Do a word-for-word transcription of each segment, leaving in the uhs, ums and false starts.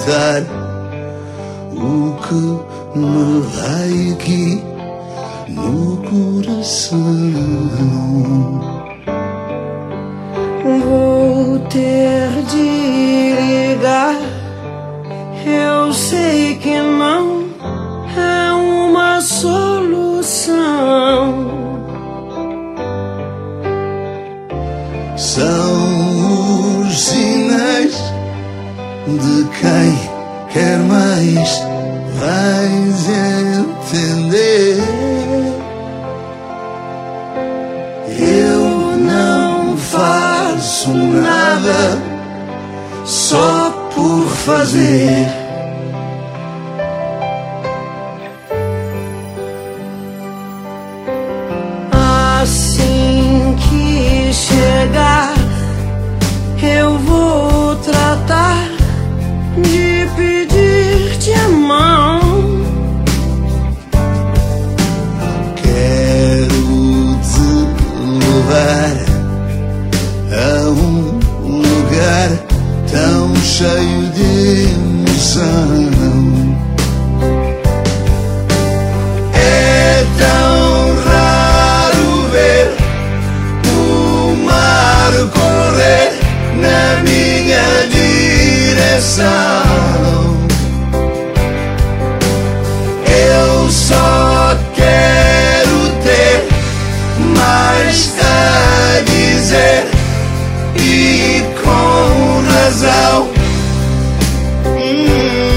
contar o que me vai aqui no coração. Vou ter de ligar, eu sei que não é uma solução. São os sinais de quem quer mais, vais entender. Eu não faço nada só por fazer. Assim que chegar, eu vou tratar de pedir-te a mão. Quero te levar a um lugar tão cheio de emoção. É tão raro ver o mar correr na minha direção. Eu só quero ter mais a dizer, e com razão. Hum.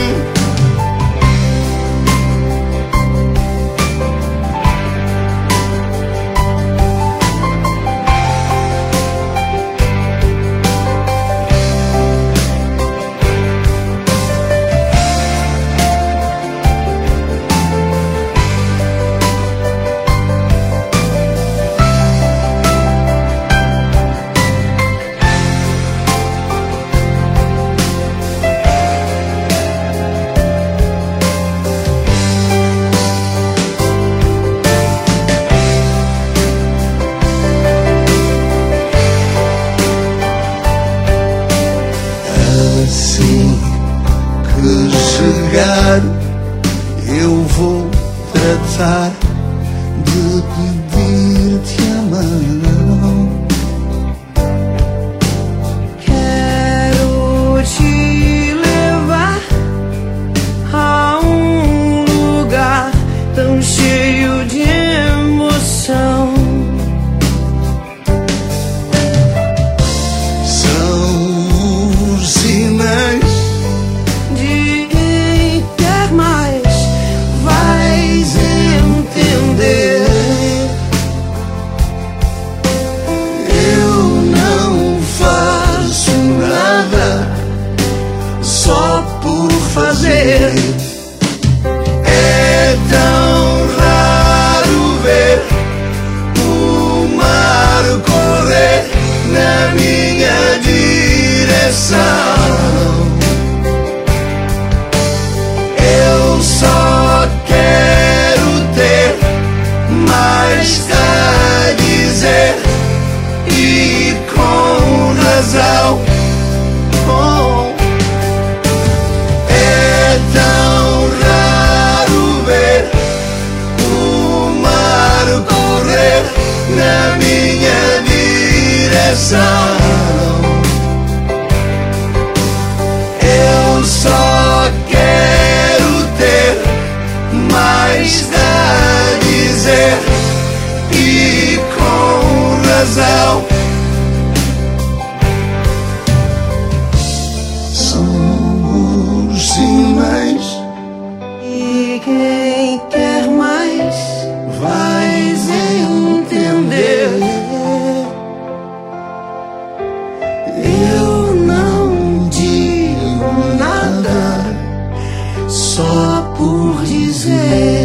Assim que chegar, eu vou tratar de pedir-te a mão. Quero te levar a um lugar tão cheio de emoção. De quem quer mais, vais entender. Eu não faço nada só por fazer. É tão raro ver o mar correr na minha direção. Eu só quero ter mais a dizer, e com razão. Oh. É tão raro ver o mar correr na minha direção. Eu só quero ter mais a dizer, e com razão. São os sinais, E quem quer mais, vais entender. Eu não digo nada só por dizer.